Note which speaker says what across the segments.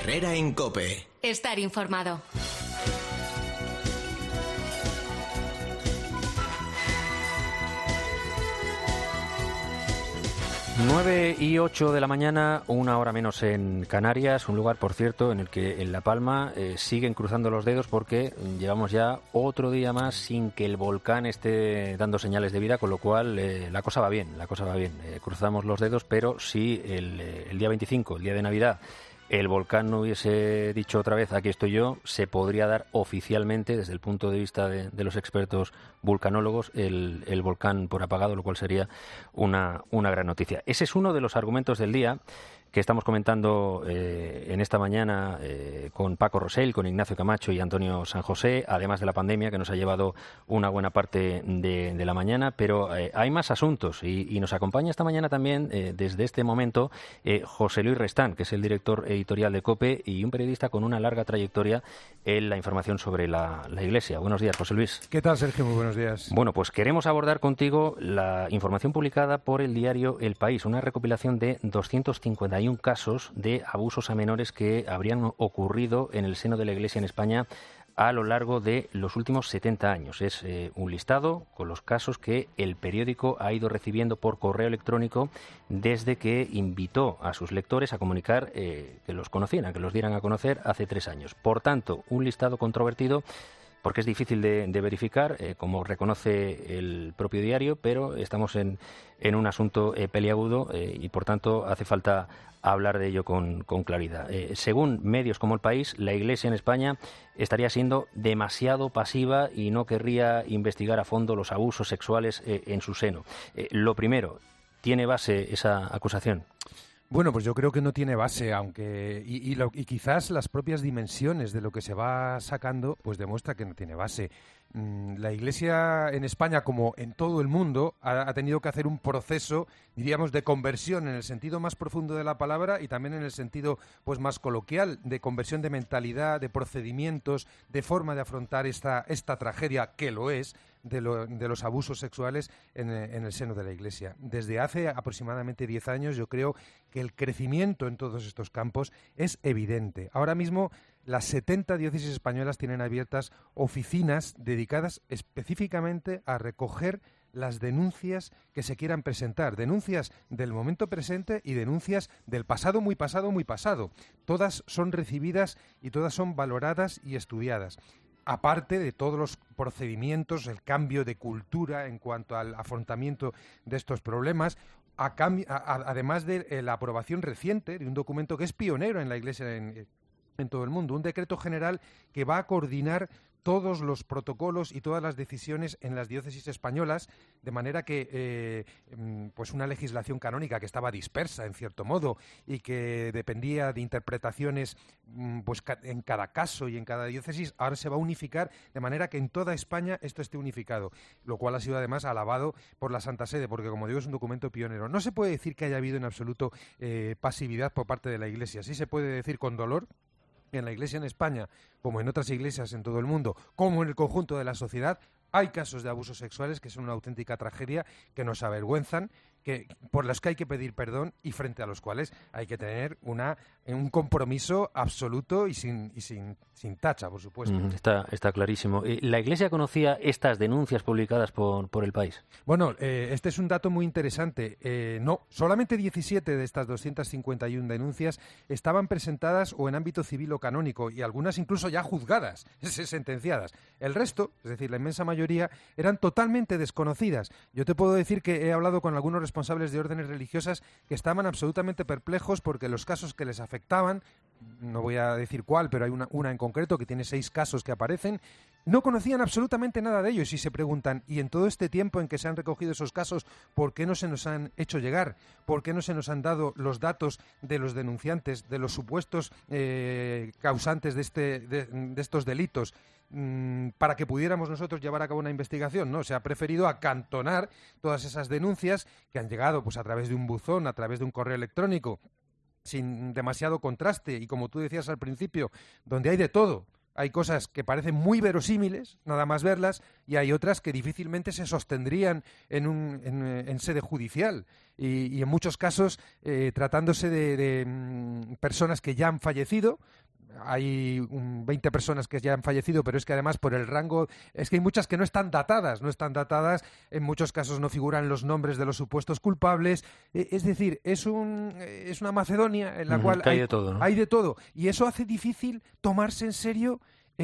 Speaker 1: Herrera en COPE.
Speaker 2: Estar informado.
Speaker 3: 9:08 de la mañana, una hora menos en Canarias, un lugar, por cierto, en el que en La Palma siguen cruzando los dedos porque llevamos ya otro día más sin que el volcán esté dando señales de vida, con lo cual la cosa va bien, cruzamos los dedos, pero si el día 25, el día de Navidad, el volcán no hubiese dicho otra vez, aquí estoy yo, se podría dar oficialmente, desde el punto de vista de los expertos vulcanólogos, el volcán por apagado, lo cual sería una gran noticia. Ese es uno de los argumentos del día que estamos comentando en esta mañana con Paco Rosell, con Ignacio Camacho y Antonio San José, además de la pandemia que nos ha llevado una buena parte de la mañana, pero hay más asuntos y nos acompaña esta mañana también, desde este momento, José Luis Restán, que es el director editorial de COPE y un periodista con una larga trayectoria en la información sobre la Iglesia. Buenos días, José Luis.
Speaker 4: ¿Qué tal, Sergio? Muy buenos días.
Speaker 3: Bueno, pues queremos abordar contigo la información publicada por el diario El País, una recopilación de 251 casos de abusos a menores que habrían ocurrido en el seno de la Iglesia en España a lo largo de los últimos 70 años. Es un listado con los casos que el periódico ha ido recibiendo por correo electrónico desde que invitó a sus lectores a comunicar que los conocieran, que los dieran a conocer hace 3 años. Por tanto, un listado controvertido porque es difícil de verificar, como reconoce el propio diario, pero estamos en un asunto peliagudo y, por tanto, hace falta hablar de ello con claridad. Según medios como El País, la Iglesia en España estaría siendo demasiado pasiva y no querría investigar a fondo los abusos sexuales en su seno. Lo primero, ¿tiene base esa acusación?
Speaker 4: Bueno, pues yo creo que no tiene base, aunque y quizás las propias dimensiones de lo que se va sacando pues demuestra que no tiene base. La Iglesia en España, como en todo el mundo, ha tenido que hacer un proceso, diríamos, de conversión en el sentido más profundo de la palabra y también en el sentido pues más coloquial, de conversión de mentalidad, de procedimientos, de forma de afrontar esta tragedia, que lo es, de los abusos sexuales en el seno de la Iglesia. Desde hace aproximadamente 10 años yo creo que el crecimiento en todos estos campos es evidente. Ahora mismo las 70 diócesis españolas tienen abiertas oficinas dedicadas específicamente a recoger las denuncias que se quieran presentar, denuncias del momento presente y denuncias del pasado, muy pasado, muy pasado. Todas son recibidas y todas son valoradas y estudiadas. Aparte de todos los procedimientos, el cambio de cultura en cuanto al afrontamiento de estos problemas, además de la aprobación reciente de un documento que es pionero en la Iglesia en todo el mundo, un decreto general que va a coordinar todos los protocolos y todas las decisiones en las diócesis españolas, de manera que pues una legislación canónica que estaba dispersa en cierto modo y que dependía de interpretaciones pues en cada caso y en cada diócesis, ahora se va a unificar de manera que en toda España esto esté unificado, lo cual ha sido además alabado por la Santa Sede, porque como digo es un documento pionero. No se puede decir que haya habido en absoluto pasividad por parte de la Iglesia, sí se puede decir con dolor en la Iglesia en España, como en otras iglesias en todo el mundo, como en el conjunto de la sociedad, hay casos de abusos sexuales que son una auténtica tragedia, que nos avergüenzan, por los que hay que pedir perdón y frente a los cuales hay que tener un compromiso absoluto y sin tacha, por supuesto.
Speaker 3: Está clarísimo. ¿La Iglesia conocía estas denuncias publicadas por El País?
Speaker 4: Bueno, este es un dato muy interesante. No, solamente 17 de estas 251 denuncias estaban presentadas o en ámbito civil o canónico y algunas incluso ya juzgadas, sentenciadas. El resto, es decir, la inmensa mayoría, eran totalmente desconocidas. Yo te puedo decir que he hablado con algunos responsables de órdenes religiosas que estaban absolutamente perplejos porque los casos que les afectaban, no voy a decir cuál, pero hay una en concreto que tiene 6 casos que aparecen, no conocían absolutamente nada de ellos y se preguntan, ¿y en todo este tiempo en que se han recogido esos casos, por qué no se nos han hecho llegar? ¿Por qué no se nos han dado los datos de los denunciantes, de los supuestos causantes de estos delitos, para que pudiéramos nosotros llevar a cabo una investigación? No, se ha preferido acantonar todas esas denuncias que han llegado pues a través de un buzón, a través de un correo electrónico, sin demasiado contraste y, como tú decías al principio, donde hay de todo. Hay cosas que parecen muy verosímiles, nada más verlas, y hay otras que difícilmente se sostendrían en sede judicial. Y en muchos casos, tratándose de personas que ya han fallecido, hay 20 personas que ya han fallecido, pero es que además por el rango, es que hay muchas que no están datadas, en muchos casos no figuran los nombres de los supuestos culpables, es decir, es una Macedonia en la cual
Speaker 3: hay de todo, ¿no?
Speaker 4: Hay de todo, y eso hace difícil tomarse en serio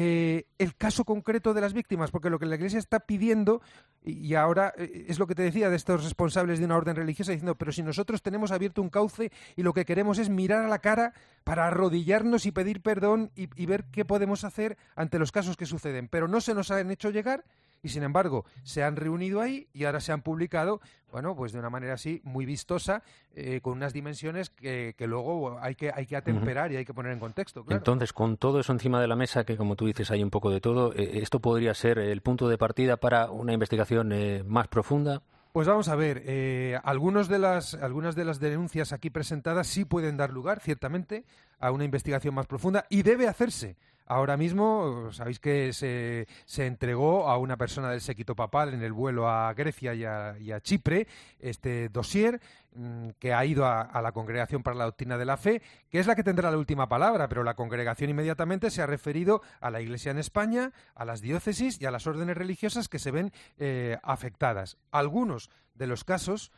Speaker 4: el caso concreto de las víctimas, porque lo que la Iglesia está pidiendo, y ahora es lo que te decía de estos responsables de una orden religiosa, diciendo, pero si nosotros tenemos abierto un cauce y lo que queremos es mirar a la cara para arrodillarnos y pedir perdón y ver qué podemos hacer ante los casos que suceden, pero no se nos han hecho llegar. Y sin embargo, se han reunido ahí y ahora se han publicado, bueno, pues de una manera así muy vistosa, con unas dimensiones que luego hay que atemperar y hay que poner en contexto, claro.
Speaker 3: Entonces, con todo eso encima de la mesa, que como tú dices hay un poco de todo, ¿esto podría ser el punto de partida para una investigación más profunda?
Speaker 4: Pues vamos a ver, algunas de las denuncias aquí presentadas sí pueden dar lugar, ciertamente, a una investigación más profunda y debe hacerse. Ahora mismo, sabéis que se entregó a una persona del séquito papal en el vuelo a Grecia y a Chipre este dossier que ha ido a la Congregación para la Doctrina de la Fe, que es la que tendrá la última palabra, pero la congregación inmediatamente se ha referido a la Iglesia en España, a las diócesis y a las órdenes religiosas que se ven afectadas. Algunos de los casos,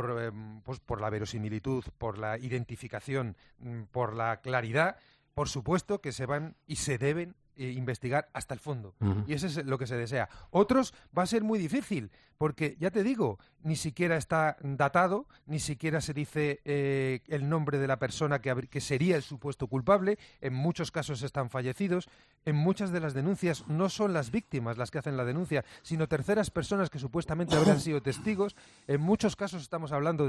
Speaker 4: por la verosimilitud, por la identificación, por la claridad, por supuesto que se van y se deben investigar hasta el fondo. Y eso es lo que se desea. Otros va a ser muy difícil, porque, ya te digo, ni siquiera está datado, ni siquiera se dice el nombre de la persona que sería el supuesto culpable. En muchos casos están fallecidos. En muchas de las denuncias no son las víctimas las que hacen la denuncia, sino terceras personas que supuestamente habrían sido testigos. En muchos casos estamos hablando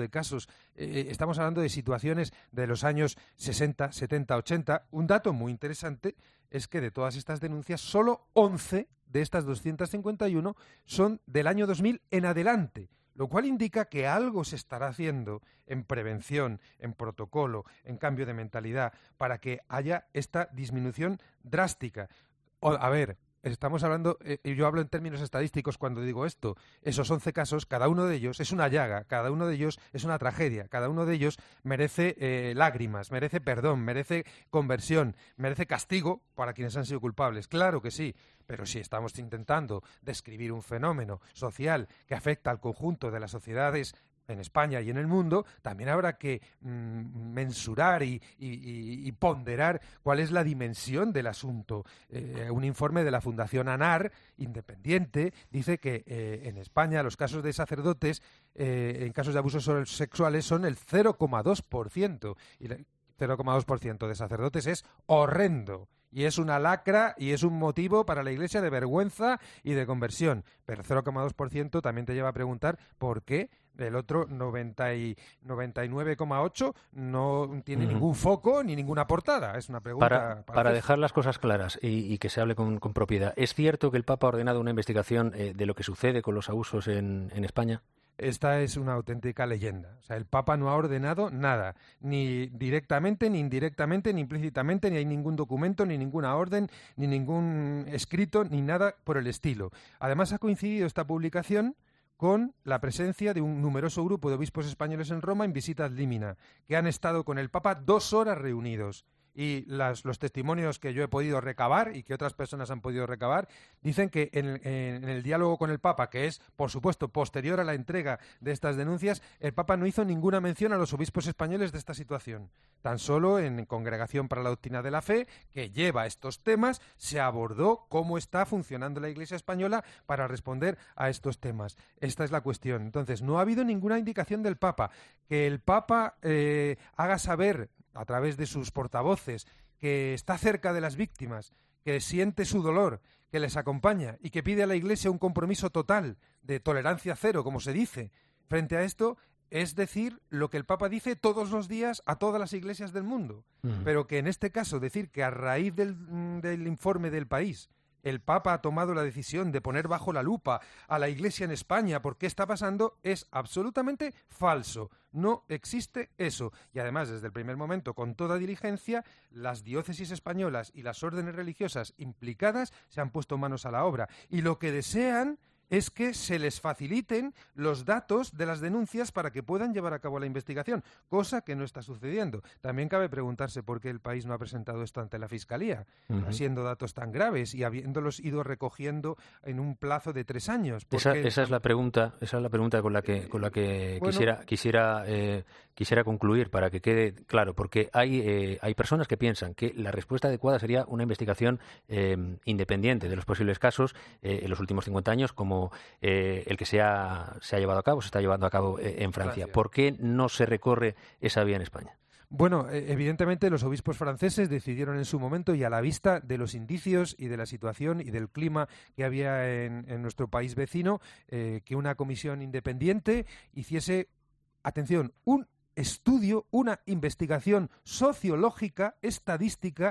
Speaker 4: de situaciones de los años 60, 70, 80. Un dato muy interesante es que de todas estas denuncias, solo 11 de estas 251 son del año 2000 en adelante, lo cual indica que algo se estará haciendo en prevención, en protocolo, en cambio de mentalidad, para que haya esta disminución drástica. A ver, estamos hablando, yo hablo en términos estadísticos cuando digo esto, esos 11 casos, cada uno de ellos es una llaga, cada uno de ellos es una tragedia, cada uno de ellos merece lágrimas, merece perdón, merece conversión, merece castigo para quienes han sido culpables, claro que sí, pero si estamos intentando describir un fenómeno social que afecta al conjunto de las sociedades en España y en el mundo, también habrá que mensurar y ponderar cuál es la dimensión del asunto. Un informe de la Fundación ANAR, independiente, dice que en España los casos de sacerdotes en casos de abusos sexuales son el 0,2%. Y el 0,2% de sacerdotes es horrendo. Y es una lacra y es un motivo para la Iglesia de vergüenza y de conversión. Pero el 0,2% también te lleva a preguntar por qué el otro 99,8% no tiene ningún foco ni ninguna portada. Es una pregunta
Speaker 3: para dejar las cosas claras y que se hable con propiedad. ¿Es cierto que el Papa ha ordenado una investigación de lo que sucede con los abusos en España?
Speaker 4: Esta es una auténtica leyenda. O sea, el Papa no ha ordenado nada, ni directamente, ni indirectamente, ni implícitamente, ni hay ningún documento, ni ninguna orden, ni ningún escrito, ni nada por el estilo. Además, ha coincidido esta publicación con la presencia de un numeroso grupo de obispos españoles en Roma en visita ad limina, que han estado con el Papa 2 horas reunidos. Y los testimonios que yo he podido recabar y que otras personas han podido recabar dicen que en el diálogo con el Papa, que es, por supuesto, posterior a la entrega de estas denuncias, el Papa no hizo ninguna mención a los obispos españoles de esta situación. Tan solo en Congregación para la Doctrina de la Fe, que lleva estos temas, se abordó cómo está funcionando la Iglesia española para responder a estos temas. Esta es la cuestión. Entonces, no ha habido ninguna indicación del Papa. Que el Papa haga saber a través de sus portavoces, que está cerca de las víctimas, que siente su dolor, que les acompaña y que pide a la Iglesia un compromiso total de tolerancia cero, como se dice. Frente a esto, es decir lo que el Papa dice todos los días a todas las iglesias del mundo. Pero que en este caso decir que a raíz del informe del País el Papa ha tomado la decisión de poner bajo la lupa a la Iglesia en España por qué está pasando, es absolutamente falso. No existe eso. Y además, desde el primer momento, con toda diligencia, las diócesis españolas y las órdenes religiosas implicadas se han puesto manos a la obra. Y lo que desean es que se les faciliten los datos de las denuncias para que puedan llevar a cabo la investigación, cosa que no está sucediendo. También cabe preguntarse por qué el país no ha presentado esto ante la Fiscalía, siendo datos tan graves y habiéndolos ido recogiendo en un plazo de 3 años. Porque...
Speaker 3: Esa es la pregunta con la que bueno, quisiera concluir para que quede claro, porque hay personas que piensan que la respuesta adecuada sería una investigación independiente de los posibles casos en los últimos 50 años, como el que se ha llevado a cabo, se está llevando a cabo en Francia. ¿Por qué no se recorre esa vía en España?
Speaker 4: Bueno, evidentemente los obispos franceses decidieron en su momento, y a la vista de los indicios y de la situación y del clima que había en nuestro país vecino, que una comisión independiente hiciese, atención, un estudio, una investigación sociológica, estadística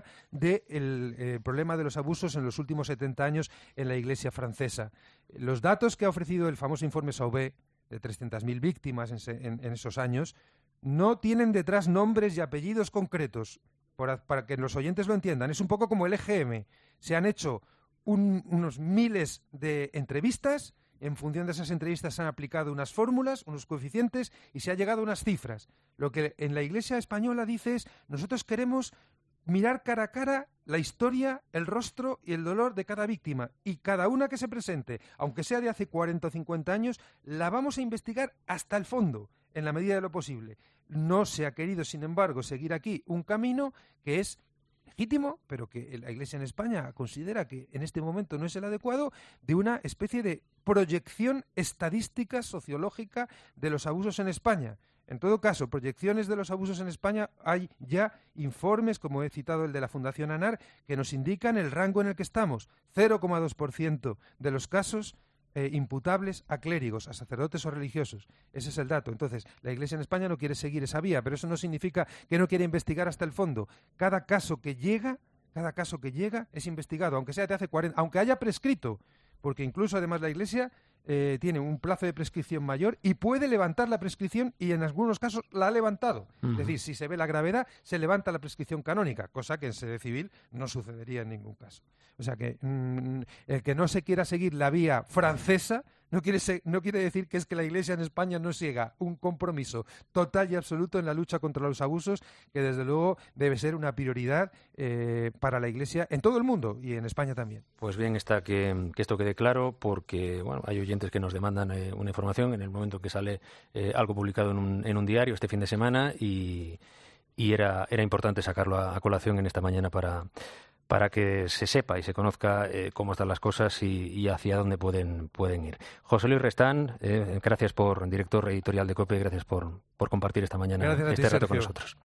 Speaker 4: del problema de los abusos en los últimos 70 años en la Iglesia francesa. Los datos que ha ofrecido el famoso informe Sauvé, de 300.000 víctimas en esos años, no tienen detrás nombres y apellidos concretos, para que los oyentes lo entiendan. Es un poco como el EGM. Se han hecho unos miles de entrevistas. En función de esas entrevistas se han aplicado unas fórmulas, unos coeficientes y se ha llegado a unas cifras. Lo que en la Iglesia española dice es: nosotros queremos mirar cara a cara la historia, el rostro y el dolor de cada víctima, y cada una que se presente, aunque sea de hace 40 o 50 años, la vamos a investigar hasta el fondo, en la medida de lo posible. No se ha querido, sin embargo, seguir aquí un camino que es legítimo, pero que la Iglesia en España considera que en este momento no es el adecuado, de una especie de proyección estadística sociológica de los abusos en España. En todo caso, proyecciones de los abusos en España, hay ya informes, como he citado el de la Fundación ANAR, que nos indican el rango en el que estamos. 0,2% de los casos imputables a clérigos, a sacerdotes o religiosos. Ese es el dato. Entonces, la Iglesia en España no quiere seguir esa vía, pero eso no significa que no quiera investigar hasta el fondo. Cada caso que llega es investigado, aunque sea de hace 40, aunque haya prescrito, porque incluso además la Iglesia tiene un plazo de prescripción mayor y puede levantar la prescripción, y en algunos casos la ha levantado. Es decir, si se ve la gravedad, se levanta la prescripción canónica, cosa que en sede civil no sucedería en ningún caso. O sea que el que no se quiera seguir la vía francesa no quiere decir que es que la Iglesia en España no siga un compromiso total y absoluto en la lucha contra los abusos, que desde luego debe ser una prioridad para la Iglesia en todo el mundo y en España también.
Speaker 3: Pues bien está que esto quede claro, porque bueno, hay oyentes que nos demandan una información en el momento que sale algo publicado en un diario este fin de semana, y era importante sacarlo a colación en esta mañana para que se sepa y se conozca cómo están las cosas y hacia dónde pueden ir. José Luis Restán, gracias, director editorial de COPE, gracias por compartir esta mañana este rato con nosotros.